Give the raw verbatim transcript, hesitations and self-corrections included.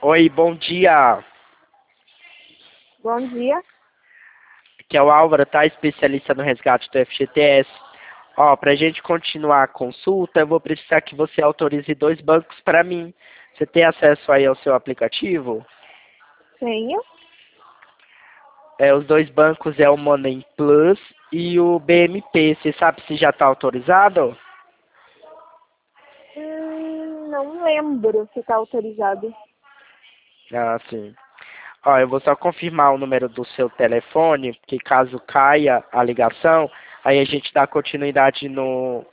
Oi, bom dia. Bom dia. Aqui é o Álvaro, tá? Especialista no resgate do F G T S. Ó, pra gente continuar a consulta, eu vou precisar que você autorize dois bancos para mim. Você tem acesso aí ao seu aplicativo? Tenho. É, os dois bancos é o Money Plus e o B M P. Você sabe se já está autorizado? Hum, não lembro se está autorizado. Ah, sim. Ó, eu vou só confirmar o número do seu telefone, porque caso caia a ligação, aí a gente dá continuidade no,